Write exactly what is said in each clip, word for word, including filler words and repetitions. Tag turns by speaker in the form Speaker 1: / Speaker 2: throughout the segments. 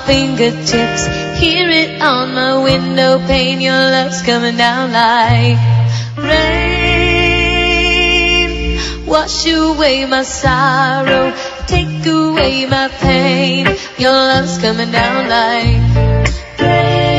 Speaker 1: fingertips. Hear it on my window pane. Your love's coming down like rain. Wash away my sorrow, take away my pain. Your love's coming down like rain.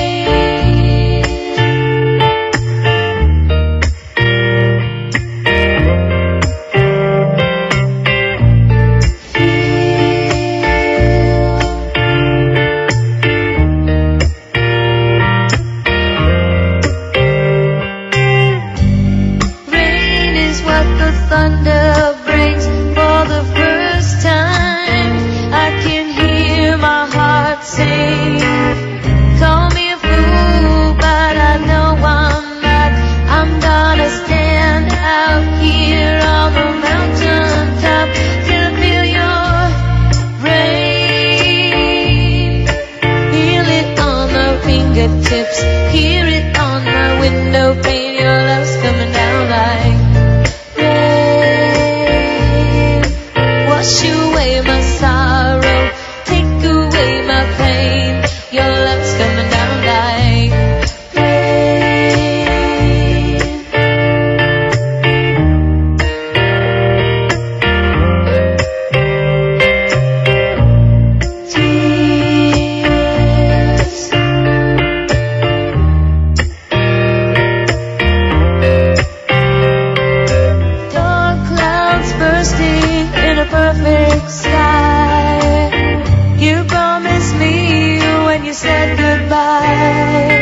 Speaker 1: Thunder breaks for the first time. I can hear my heart sing. Call me a fool, but I know I'm not. I'm gonna stand out here on the mountain top to feel your rain. Feel it on my fingertips, hear it on my window pane. Your love's coming down like wash away my sorrow, take away my pain. Your love's coming down like rain. Tears. Dark clouds bursting in a perfect sky. You promised me when you said goodbye.